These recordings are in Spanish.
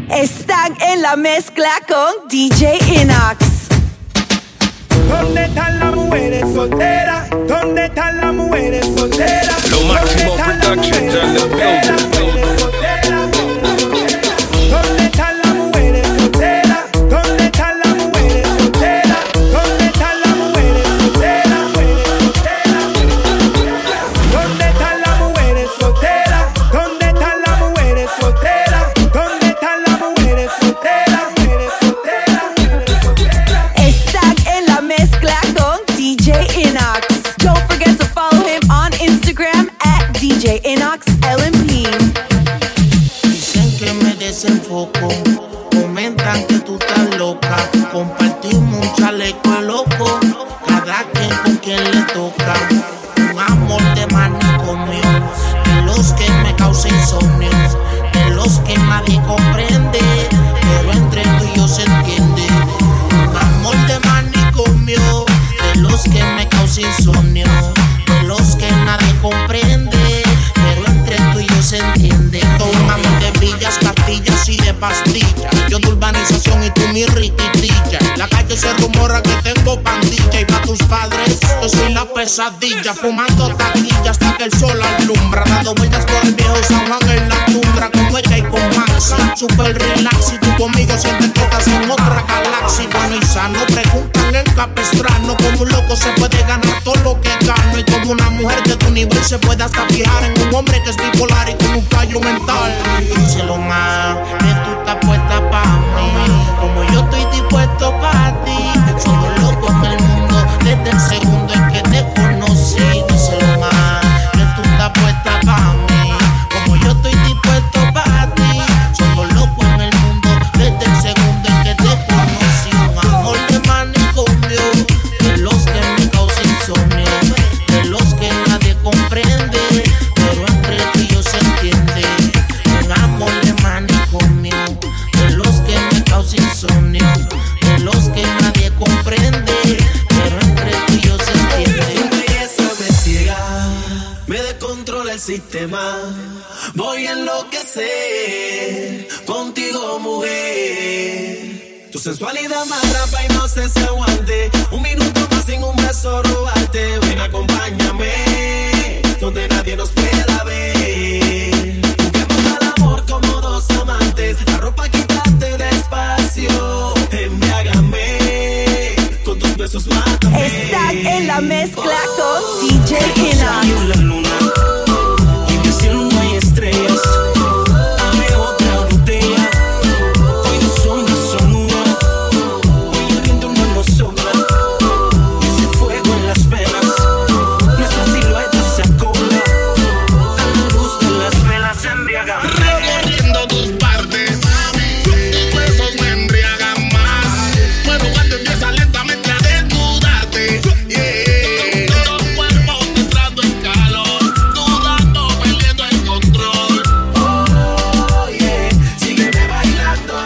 Están en la mezcla con DJ Inox. ¿Dónde están las mujeres solteras? ¿Dónde están las mujeres solteras? Lo Máximo Productions en the building. ¿Dónde están las mujeres solteras? ¿Dónde están las mujeres solteras? ¿Dónde están las mujeres solteras? ¿Dónde están las mujeres solteras? ¿Dónde están las mujeres solteras? ¿Dónde están las mujeres solteras? Están en la mezcla con DJ Inox. Don't forget to follow him on Instagram at DJ Inox LMP. Dicen que me desenfoco, comentan que tú estás loca. Compartimos un chaleco de loco, cada quien con quien le toca. Un amor de manicomio, de los que me causa insomnio, de los que nadie comprende, pero entre tú y yo se entiende. Un amor de manicomio, de los que me causa insomnio, de los que nadie comprende, pero entre tú y yo se entiende. Todo un amor de villas, castillas y de pastillas. Yo de urbanización y tú mi riquitilla. La calle se rumora que tengo pandilla, y pa' tus padres yo soy la pesadilla. Fumando taquilla hasta que el sol alumbra, dando vueltas por el viejo San Juan en la tundra, con ella y con Maxi, super relax. Y tú conmigo sientes que estás en otra galaxia. Bueno y sano, preguntan en Capestrano, como un loco se puede ganar todo lo que gano, y como una mujer de tu nivel se puede hasta fijar en un hombre que es bipolar y con un fallo mental. Díselo más, que tú estás puesta pa' mí, como yo estoy dispuesto pa' ti. Soy el loco en el mundo desde el segundo en que te conocí. Díselo más, que tú estás puesta pa' mí, como yo estoy dispuesto pa' ti. Soy el loco en el mundo desde el segundo en que te conocí. Un amor de manicomio, de los que me causa insomnio, de los que nadie comprende, pero entre tú y yo se entiende. Un amor de manicomio, de los que me causa insomnio, de los que nadie comprende, pero entre tú y yo se entiende. Tu belleza me ciega, me descontrola el sistema. Voy a enloquecer contigo, mujer. Tu sensualidad me atrapa y no sé si aguante un minuto más sin un beso robarte. Ven, acompáñame donde nadie nos pueda ver. Juguemos al amor como dos amantes. La ropa quítate despacio, embriágame con tus besos, mátame. Están en la mezcla con DJ Inox. La luna y en el cielo no hay estrellas. Dame otra botella. Hoy dos ondas son una. Hoy el viento no nos sopla. Ese fuego en las venas, nuestra silueta se acopla a la luz de las velas embriagadas. Recorriendo tus partes, tus besos me embriagan más. Bueno, cuando empieza lentamente a desnudarte, yeah. Todo tu cuerpo entrando en calor, sudando, perdiendo el control. Oh, yeah, sígueme bailando.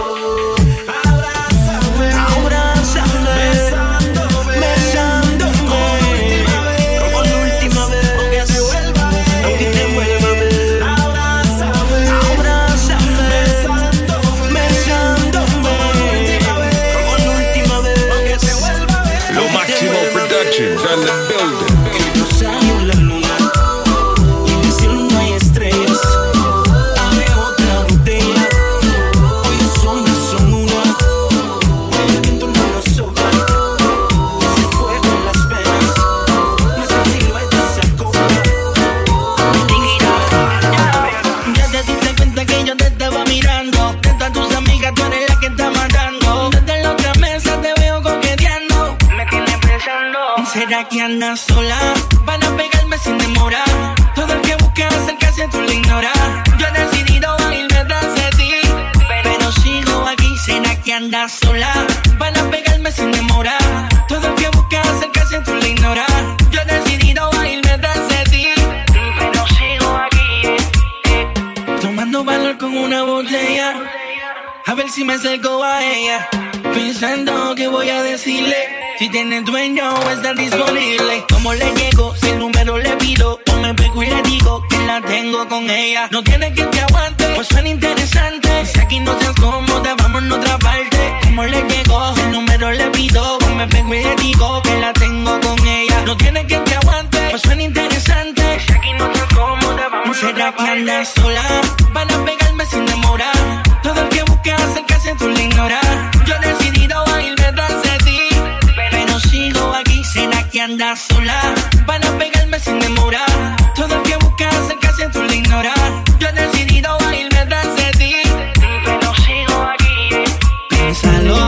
Abrázame, abrázame, besándome, besándome. Como la última vez, aunque te vuelva a ver, aunque te vuelva a ver. Abrázame, abrázame, besándome, besándome. Como la última vez, aunque te vuelva a ver. Lo Máximo Productions en the building. Los años, la luna y en el cielo no hay estrellas. Dame otra botella. Hoy dos ondas son una. Hoy el viento no nos sopla. Ese fuego en las venas, nuestra silueta se acopla. Ya te diste cuenta que yo te estaba mirando. De todas tus amigas tú eres la que está matando. Desde la otra mesa te veo coqueteando. Me tienes pensando, ¿será que andas sola? Van a pegarme sin demora. Todo el que busca acercarse tú lo ignora. Yo he decidido irme tras de ti, pero sigo aquí. ¿Será que andas sola? Van a pegarme sin demora. Todo el que busca acercarse tú lo ignora. Yo he decidido irme tras de ti, pero sigo aquí. Tomando valor con una botella, a ver si me acerco a ella, pensando que voy a decirle. Si tiene dueño o está disponible. ¿Cómo le llego? Si el número le pido, o me pego y le digo que la tengo con ella. No tiene quien te aguante, pues suena interesante. Si aquí no seas cómoda, vamos a otra parte. ¿Cómo le llegó? El número le pido. Me pego y le digo que la tengo con ella. No tiene quien te aguante, pues suena interesante. Si aquí no seas cómoda, vamos a otra parte. ¿Será que andas sola? Van a pegarme sin demorar. Todo el que busque acercarse tú le ignoras. Yo he decidido a ir detrás de ti, pero sigo aquí. ¿Será que andas sola? Van a pegarme sin demorar. Todo el que busca acercarse tú le ignoras. Yo he decidido a ir detrás de ti, pero sigo aquí. Piénsalo,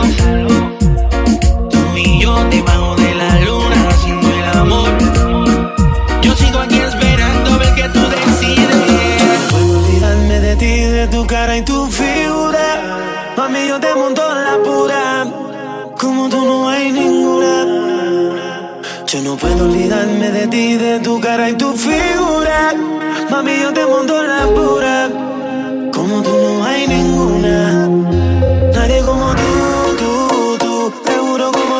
tú y yo debajo de la luna haciendo el amor. Yo sigo aquí esperando a ver que tú decides. No puedo olvidarme de ti, de tu cara y tu figura. Mami, yo te monto en la pura. Como tú no hay ninguna. Yo no puedo olvidarme de ti, de tu cara y tu figura. Mami, yo te monto en la pura. Como tú no hay ninguna. Nadie como tú. Te juro como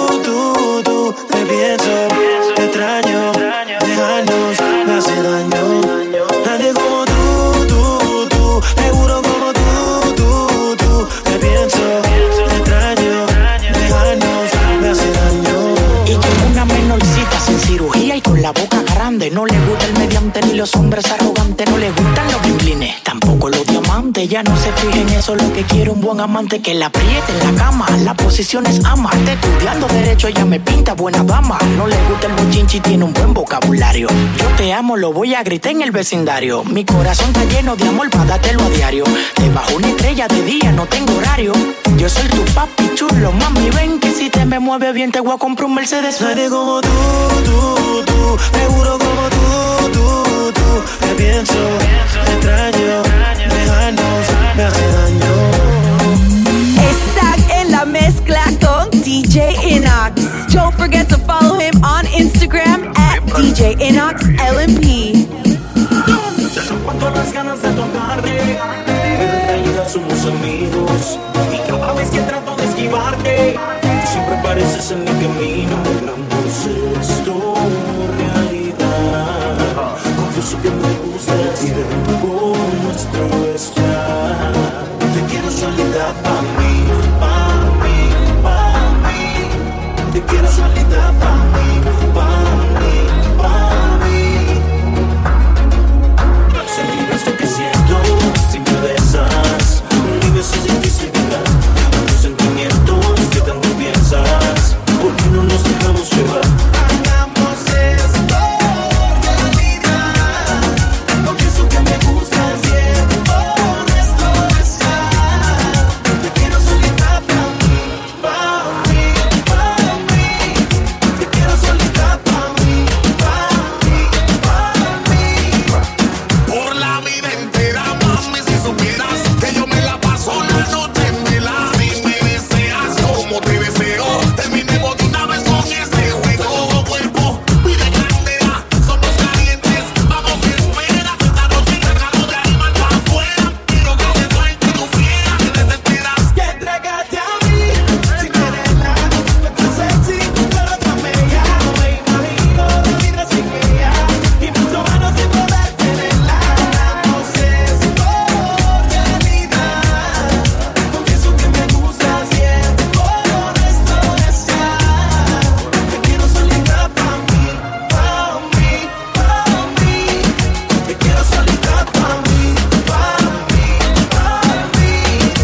tú. Te pienso, te extraño. Dejarnos me hace daño. Nadie como tú. Te juro como tú. Te pienso, te extraño. Dejarnos me hace daño. Y con una menorcita sin cirugía y con la boca grande. No le gusta el mediante ni los hombres arrogantes. No le gustan los bimblines, tampoco los diamantes. Ya no se fija en eso, lo que quiere un buen amante. Que la apriete en la cama, la posición es amarte. Estudiando derecho ella me pinta buena dama. No le gusta el bochinchi, tiene un buen vocabulario. Yo te amo, lo voy a gritar en el vecindario. Mi corazón está lleno de amor para dártelo a diario. Debajo una estrella de día, no tengo horario. Yo soy tu papi chulo, mami, ven que si te me mueve bien te voy a comprar un Mercedes. Nadie como tú. Te juro como tú. Te pienso, te extraño. Dejarnos me hace daño. Estás en la mezcla con DJ Inox. Don't forget to follow him on Instagram at DJ Inox LMP. Ya no aguanto las ganas de tocarte, pero en realidad somos amigos. Y cada vez que trato de esquivarte, tú siempre apareces en mi camino. Logramos esto realidad. Confieso que me gusta el tiempo nuestro es ya. Te quiero solita pa' mí, pa' mí, pa' mí. Te quiero solita pa' mí, pa' mí, pa' mí. Sentir esto que siento, sin me besas. Mi beso es difícil llegar a tus sentimientos que tanto piensas. ¿Por qué no nos dejamos llevar? Hagamos esto realidad. Confieso que me gusta el tiempo nuestro besar. Te quiero solita pa' mí, pa' mí, pa' mí. Te quiero solita pa' mí, pa' mí, pa' mí. Por la vida entera, mami, si supieras que yo me la paso la noche en vela. Si me deseas como te deseo, terminemos de una vez con este juego. Cuerpo, pide candela, somos calientes, vamos que espera. Esta noche sacamos de animal para afuera. Quiero que te suelte tu fiera, que te desesperas. Y entrégate a mí, sin tenerla. Tú estás sexy, pero tan bella. No me imagino la vida sin ella. Y mucho menos sin poder tenerla. Hagamos esto realidad. Confieso que me gusta el tiempo nuestro desear. Te quiero solita pa' mí, pa' mí, pa' mí. Te quiero solita pa' mí, pa' mí, pa' mí.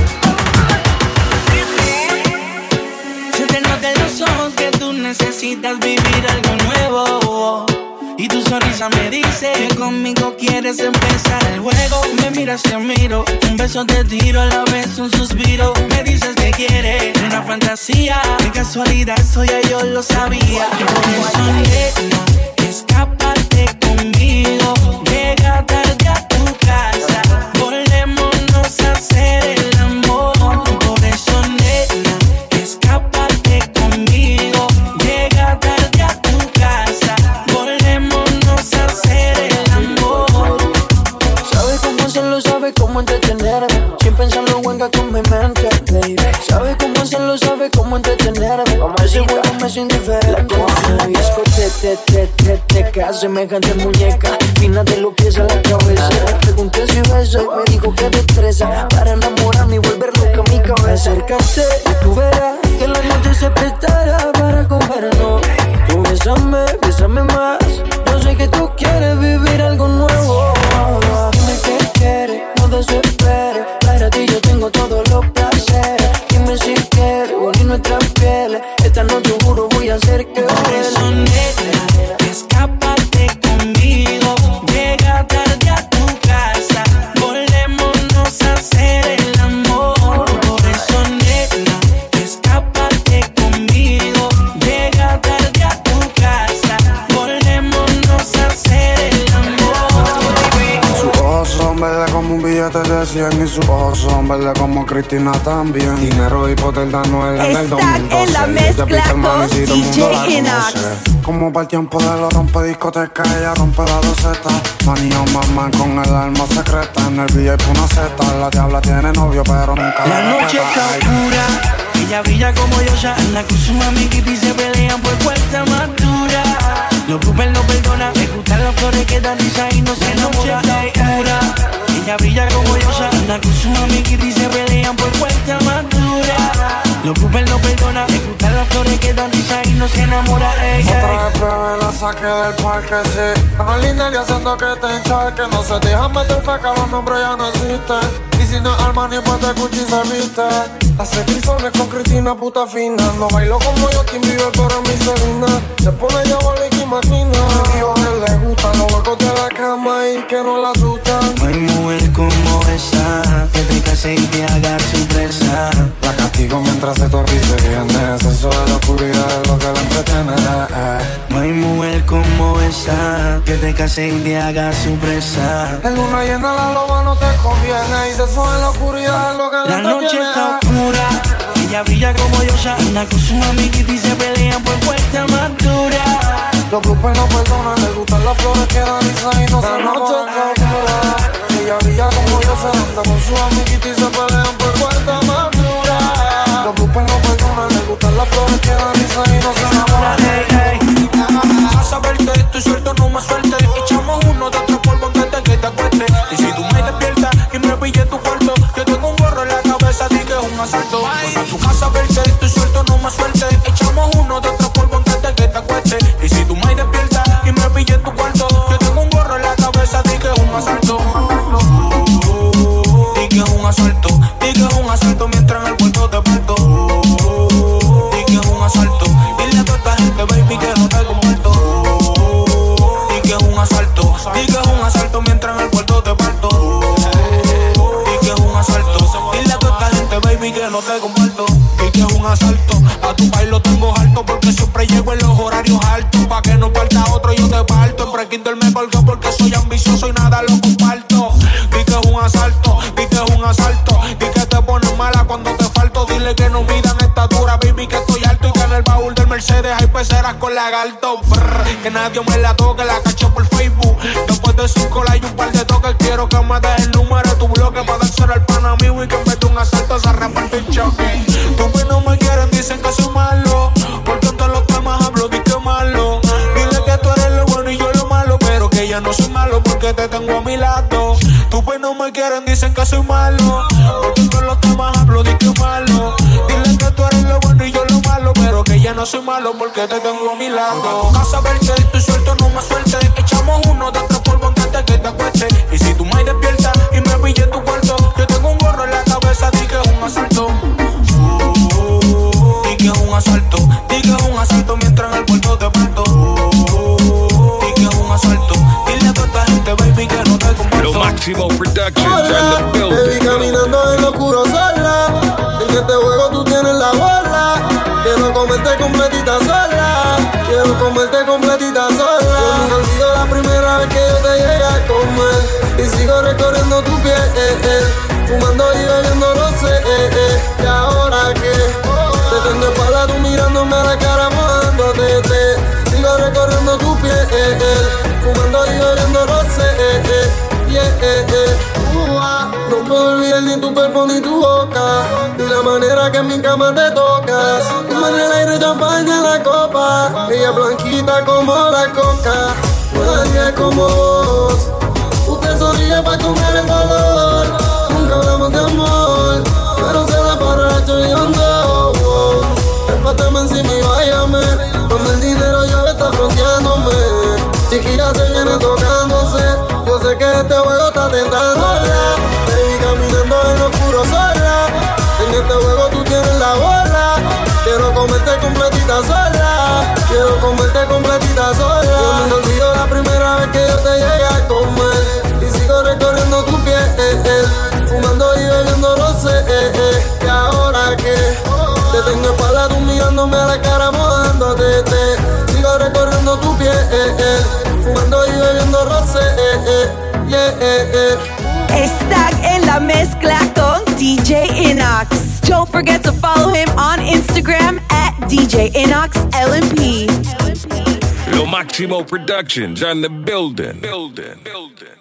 Se te nota en los ojos que tú necesitas vivir algo nuevo. Y tu sonrisa me dice que conmigo quieres empezar el juego. Me miras, te miro, un beso te tiro, a la vez un suspiro. Me dices que quieres una fantasía. De casualidad eso ya yo lo sabía. Y por eso nena, escápate conmigo. Llega tarde a tu casa, volvémonos a hacer el amor. Por eso nena, escápate conmigo. Llega tarde a tu casa, volvémonos a hacer el amor. Sabe cómo hacerlo, sabe cómo entretenerme, sin pensarlo venga con mi mente, baby. Sabe cómo cielo sabe cómo entretenerme. Ese juego me es indiferente. La disco te semejante muñeca, fina de los pies a la cabeza. Le pregunté si besa y me dijo que destreza para enamorarme y volver loca mi cabeza. Acércate y tú verás que la noche se prestará para comernos. Tú bésame más. Yo sé que tú quieres vivir algo nuevo. Dime qué quieres, no desesperes. Para ti yo tengo todos los placeres. Dime si quieres unir nuestras pieles. Esta noche juro voy a hacer que por eso, nena, escápate conmigo. Llega tarde a tu casa. Volvémonos a hacer el amor. Por eso, nena, escápate conmigo. Llega tarde a tu casa. Volvémonos a hacer el amor. Sus ojos son verdes como un billete de 100 y sus ojos son verdes como Cristina también. Dinero y poder darnos en el 2012. En la mezcla con DJ Inox. Como para el tiempo de los rompe discoteca, ella rompe la doseta. Manía mamá con el alma secreta. En el VIP una seta, la diabla tiene novio pero nunca la noche está oscura, ella brilla como Yosha. Anda con su amiguita y se pelean por cuesta más dura. Los Cooper no perdona, me gustan las flores que dan risa y no se enamora. Ella brilla como Yosha, anda con su amiguita y se pelean por cuesta más dura. Los Cooper no perdona, me gustan las flores que dan risa y no se enamora. Otra vez bebé la saqué del parque, sí. Tan linda y haciendo que te encharque. No se dejan meter feca, los nombres ya no existen. Y si no es Armani, pues de Gucci se viste. Hace frisoles con Cristina, puta fina. No bailo como Justin Bieber, pero es mi Selena. Se pone ya Nicky Martina. Me dijo que le gustan los huecos de la cama y que no la asustan. No hay mujer como esa, que te case y te haga su presa. La castigo mientras se torrice viene. Eso de la oscuridad es lo que la entretiene. No hay mujer como esa, que te case y te haga su presa. En luna llena la loba no te conviene. Y eso en la oscuridad es lo que la entretiene. La noche está oscura, ella brilla como Yosha. Anda con su amiguita y se pelean por cuesta más dura. Los bloopers no perdonan, le gustan las flores que dan risa y no se enamoran. La noche está oscura, ella brilla como Yosha. Anda con su amiguita y se pelean por cuesta más dura. Los bloopers no perdonan, le gustan las flores que dan risa y no se enamoran. A saberte, estoy suelto, no más suerte. Echamos uno de otro polvo antes de que te acuestes. Y si tú me despiertas y me pillas en tu cuarto, yo tengo un gorro en la cabeza, di que es un asalto. A tu casa verte, estoy suelto, no más suerte. Echamos uno de otro polvo antes de que te acuestes. Y si tú me despiertas y me pillas en tu cuarto, yo tengo un gorro en la cabeza, di que es un asalto. Di que es un asalto, di que es un asalto mientras en el puerto te parto. Di que es un asalto, dile a toda esta gente, baby, que no te comparto. Di que es un asalto, di que es un asalto mientras en el puerto te parto. Di que es un asalto, dile a toda esta gente, baby, que no te comparto. Di que es un asalto, a tu país lo tengo alto porque siempre llego en los horarios altos. Pa' que no falta otro yo te parto. En pre-Kindle me colgué porque soy ambicioso y nada lo comparto. Di que es un asalto, di que es un asalto. Di que te pones mala cuando te falto. Dile que no midan estatura, baby, que estoy alto. Y que en el baúl del Mercedes hay peceras con lagarto. Brr, que nadie me la toque, la cacho por Facebook. Después de 5 likes y un par de toques, quiero que me des el número de tu bloque para dárselo al pana mío y que en vez de un asalto se reparte el choque. Tú que no me quieren, dicen que soy malo, porque en todos los temas hablo de que malo. Dile que tú eres lo bueno y yo lo malo, pero que ya no soy malo porque te tengo a mi lado. Tú pues no me quieren, dicen que soy malo, porque en todos los temas hablo de que malo. Dile que tú eres lo bueno y yo lo malo, pero que ya no soy malo porque te tengo a mi lado. A tu casa verte, estoy suelto, no más suerte. Echamos uno de otro polvo antes de que te acuestes. Y si tú me despiertas y me pillas en tu cuarto, yo tengo un gorro en la cabeza, di que es un asalto. Di que es un asalto, di que es un asalto mientras en el puerto te parto. Di que es un asalto, dile a toda esta gente, baby, que no te comparto. Lo Máximo Productions on the building. Baby, caminando en lo oscuro sola. En este juego tú tienes la bola. Quiero comerte completita sola. Quiero comerte completita sola. Yo nunca olvido la primera vez que yo te llegué a comer. Y sigo recorriendo tu piel, fumando y bebiendo rosé, y ahora que te tengo espalda, tú mirándome a la cara, mojándote. Sigo recorriendo tu piel, fumando y bebiendo rosé, No puedo olvidar ni tu cuerpo ni tu boca, ni la manera que en mi cama te tocas. Como en el aire champaña en la copa, ella blanquita como la coca. Nadie como vos, usted sonríe para comer el dolor. Nunca hablamos de amor, pero se la borracho y ando. Trépateme encima y váyame, cuando el dinero ya está fronteándome. Chiquilla se viene tocándose, yo sé que este juego está tentándola. Baby caminando en lo oscuro sola, en este juego tú tienes la bola. Quiero comerte completita sola, quiero comerte completita sola. Yo no me olvido la primera vez que yo te llegué a comer, y sigo recorriendo tu piel, fumando y bebiendo rosé. Y ahora que te tengo espalda, tú mirándome a la cara, mojándote. Sigo recorriendo tu piel, fumando y bebiendo rosé. Estás en la mezcla con DJ Inox. Don't forget to follow him on Instagram at DJ Inox LMP. Lo Máximo Productions on the building.